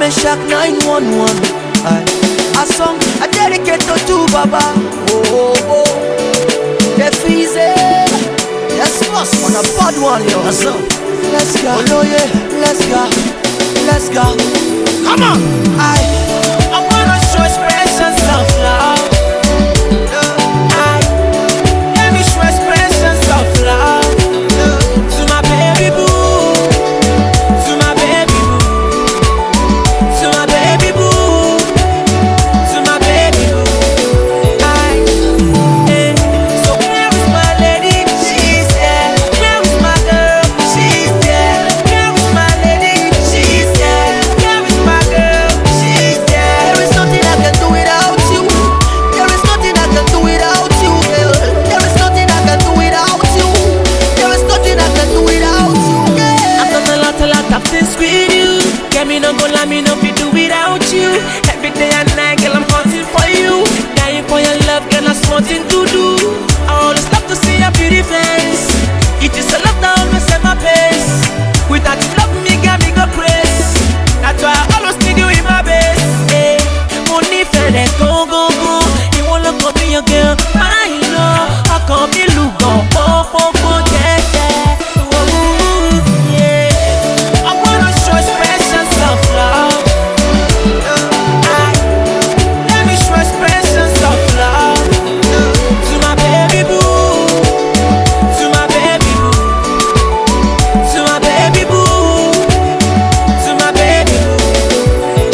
Shack 911. A song I dedicate to Baba. Oh, oh, oh. Def Easy. Yes, boss. On a bad one, yo. Let's go. Oh, no, yeah. Let's go. Let's go. Come on. I wanna show expressions of love. Let me show expressions of love to my baby boo. To my baby boo. To my baby boo. To my baby boo. So where is my lady? She's there. Where is my girl? She's there. Where is my lady? She's there. Where is my girl? She's there. There is nothing I can do without you. There is nothing I can do without you, girl. There is nothing I can do without you. There is nothing I can do without you, girl. I've done a lot of things with you. Get me no go, let me no be do without you. Every day and night, girl, I'm hunting for you. Dying for your love, girl, that's nothing to do. I always love to see your pretty face. It is a love that always set my pace. Without you love me, got me go crazy. That's why I always need you in my base. Hey, money for that go go go. You wanna come be your girl, I know. I come be look go yeah yeah. Ooh, yeah. I wanna show expressions of love. Let me show expressions of love to my baby boo. To my baby boo. To my baby boo. To my baby boo.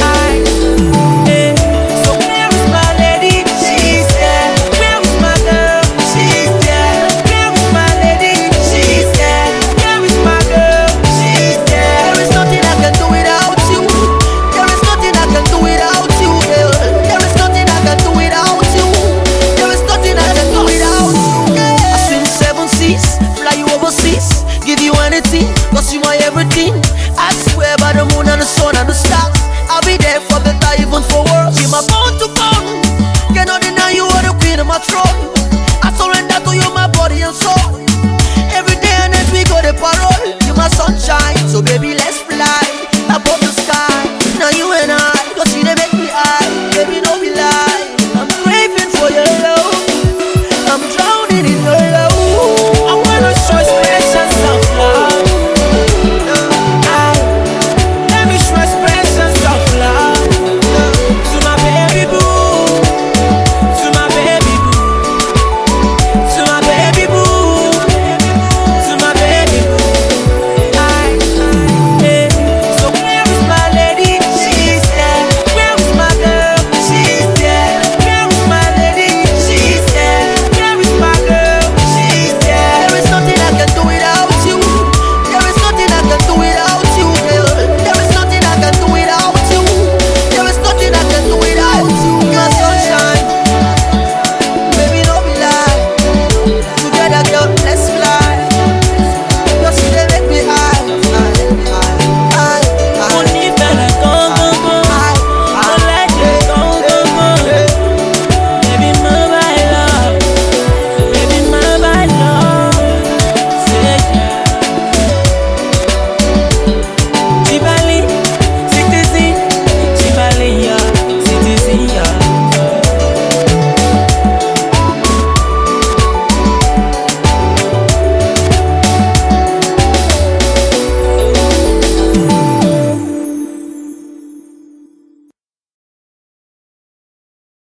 So where is my lady? She's there. Where is my girl? She's there. Where is my lady? She's there. Where is my girl? She's there. There is nothing I can do without you. There is nothing I can do without you, girl. There is nothing I can do without you. There is nothing I can do without you, girl. I swim 7 seas, fly you overseas, give you anything, cause you my everything. I swear by the moon and the sun and the stars, I'll be there for better, even for worse. You're my bone to bone, cannot deny you are the queen of my throne. I surrender to you my body and soul. Every day and night we go the parole. You're my sunshine, so baby